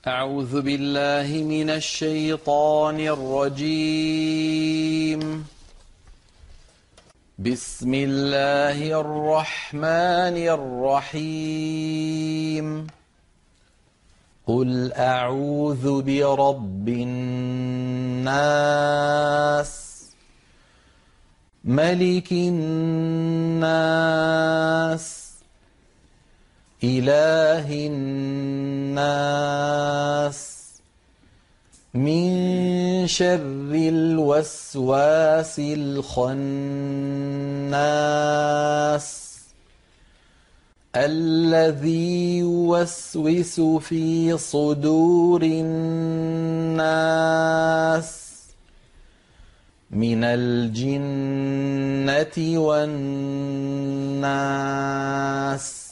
أعوذ بالله من الشيطان الرجيم. بسم الله الرحمن الرحيم. قل أعوذ برب الناس، ملك الناس، إله الناس، من شر الوسواس الخناس، الذي يوسوس في صدور الناس من الجنة والناس.